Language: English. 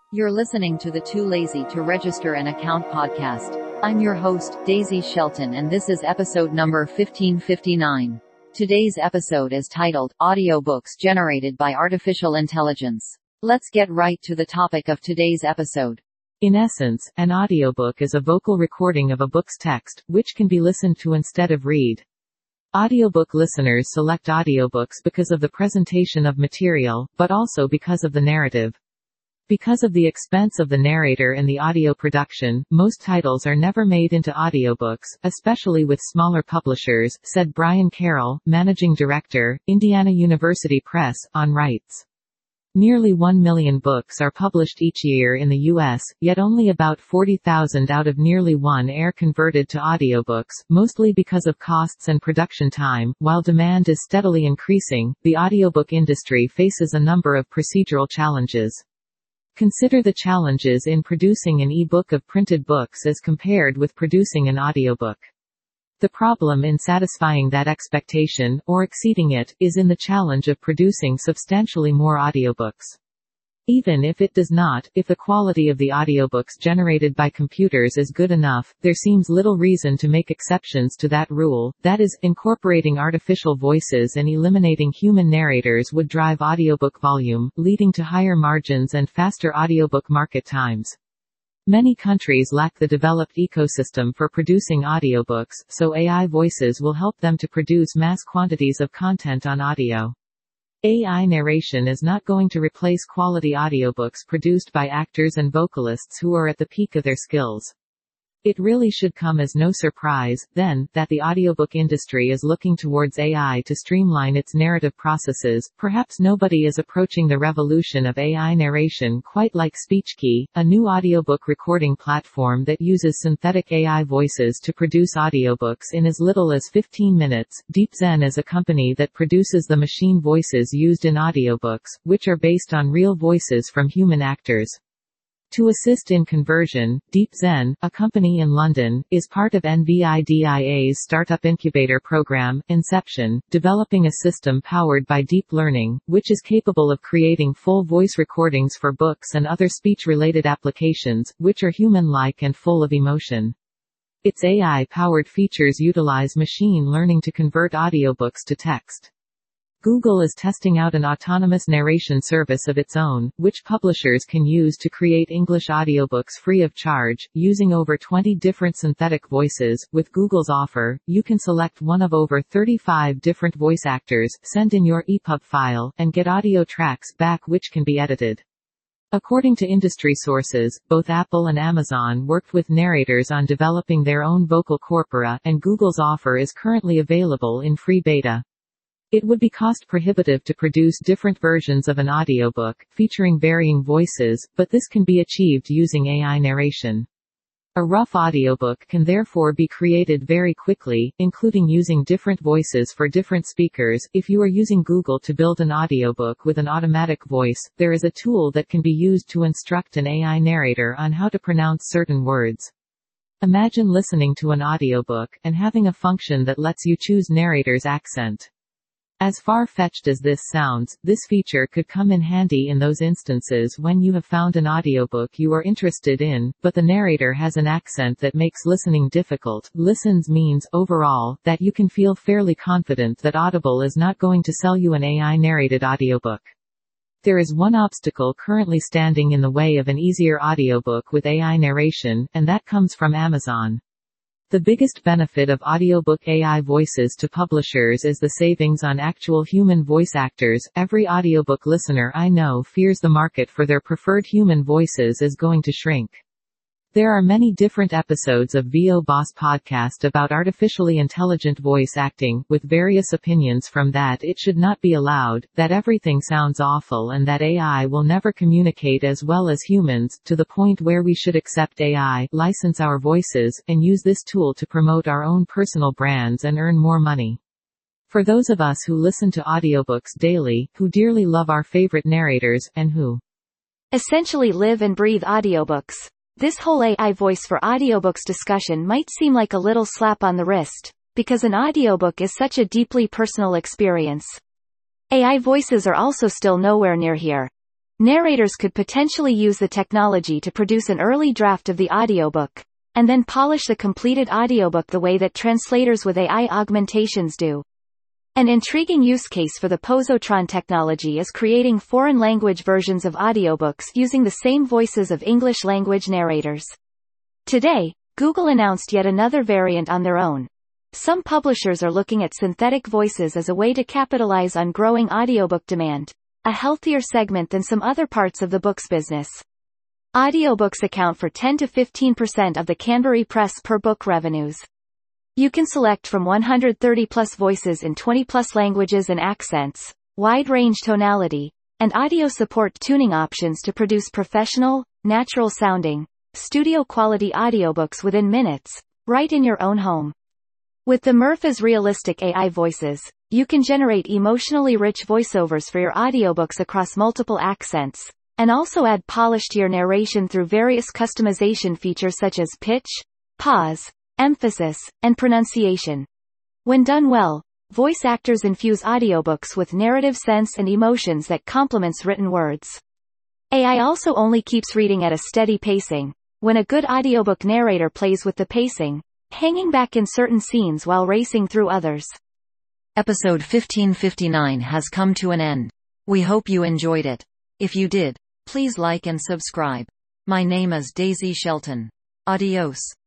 You're listening to the Too Lazy to Register an Account podcast. I'm your host, Daisy Shelton, and this is episode number 1559. Today's episode is titled, Audiobooks Generated by Artificial Intelligence. Let's get right to the topic of today's episode. In essence, an audiobook is a vocal recording of a book's text, which can be listened to instead of read. Audiobook listeners select audiobooks because of the presentation of material, but also because of the narrative. Because of the expense of the narrator and the audio production, most titles are never made into audiobooks, especially with smaller publishers, said Brian Carroll, managing director, Indiana University Press, on rights. Nearly 1 million books are published each year in the U.S., yet only about 40,000 out of nearly one are converted to audiobooks, mostly because of costs and production time. While demand is steadily increasing, the audiobook industry faces a number of procedural challenges. Consider the challenges in producing an e-book of printed books as compared with producing an audiobook. The problem in satisfying that expectation, or exceeding it, is in the challenge of producing substantially more audiobooks. Even if it does not, if the quality of the audiobooks generated by computers is good enough, there seems little reason to make exceptions to that rule. That is, incorporating artificial voices and eliminating human narrators would drive audiobook volume, leading to higher margins and faster audiobook market times. Many countries lack the developed ecosystem for producing audiobooks, so AI voices will help them to produce mass quantities of content on audio. AI narration is not going to replace quality audiobooks produced by actors and vocalists who are at the peak of their skills. It really should come as no surprise, then, that the audiobook industry is looking towards AI to streamline its narrative processes. Perhaps nobody is approaching the revolution of AI narration quite like SpeechKey, a new audiobook recording platform that uses synthetic AI voices to produce audiobooks in as little as 15 minutes. DeepZen is a company that produces the machine voices used in audiobooks, which are based on real voices from human actors. To assist in conversion, DeepZen, a company in London, is part of NVIDIA's startup incubator program, Inception, developing a system powered by deep learning, which is capable of creating full voice recordings for books and other speech-related applications, which are human-like and full of emotion. Its AI-powered features utilize machine learning to convert audiobooks to text. Google is testing out an autonomous narration service of its own, which publishers can use to create English audiobooks free of charge, using over 20 different synthetic voices. With Google's offer, you can select one of over 35 different voice actors, send in your EPUB file, and get audio tracks back which can be edited. According to industry sources, both Apple and Amazon worked with narrators on developing their own vocal corpora, and Google's offer is currently available in free beta. It would be cost-prohibitive to produce different versions of an audiobook, featuring varying voices, but this can be achieved using AI narration. A rough audiobook can therefore be created very quickly, including using different voices for different speakers. If you are using Google to build an audiobook with an automatic voice, there is a tool that can be used to instruct an AI narrator on how to pronounce certain words. Imagine listening to an audiobook, and having a function that lets you choose narrator's accent. As far-fetched as this sounds, this feature could come in handy in those instances when you have found an audiobook you are interested in, but the narrator has an accent that makes listening difficult. Listens means, overall, that you can feel fairly confident that Audible is not going to sell you an AI-narrated audiobook. There is one obstacle currently standing in the way of an easier audiobook with AI narration, and that comes from Amazon. The biggest benefit of audiobook AI voices to publishers is the savings on actual human voice actors. Every audiobook listener I know fears the market for their preferred human voices is going to shrink. There are many different episodes of VO Boss podcast about artificially intelligent voice acting, with various opinions from that it should not be allowed, that everything sounds awful and that AI will never communicate as well as humans, to the point where we should accept AI, license our voices, and use this tool to promote our own personal brands and earn more money. For those of us who listen to audiobooks daily, who dearly love our favorite narrators, and who essentially live and breathe audiobooks, this whole AI voice for audiobooks discussion might seem like a little slap on the wrist, because an audiobook is such a deeply personal experience. AI voices are also still nowhere near here. Narrators could potentially use the technology to produce an early draft of the audiobook, and then polish the completed audiobook the way that translators with AI augmentations do. An intriguing use case for the Posotron technology is creating foreign language versions of audiobooks using the same voices of English language narrators. Today, Google announced yet another variant on their own. Some publishers are looking at synthetic voices as a way to capitalize on growing audiobook demand, a healthier segment than some other parts of the books business. Audiobooks account for 10 to 15% of the Canterbury Press per book revenues. You can select from 130+ voices in 20+ languages and accents, wide-range tonality, and audio support tuning options to produce professional, natural-sounding, studio-quality audiobooks within minutes, right in your own home. With the Murphy's realistic AI voices, you can generate emotionally rich voiceovers for your audiobooks across multiple accents, and also add polish to your narration through various customization features such as pitch, pause, emphasis, and pronunciation. When done well, voice actors infuse audiobooks with narrative sense and emotions that complements written words. AI also only keeps reading at a steady pacing. When a good audiobook narrator plays with the pacing, hanging back in certain scenes while racing through others. Episode 1559 has come to an end. We hope you enjoyed it. If you did, please like and subscribe. My name is Daisy Shelton. Adios.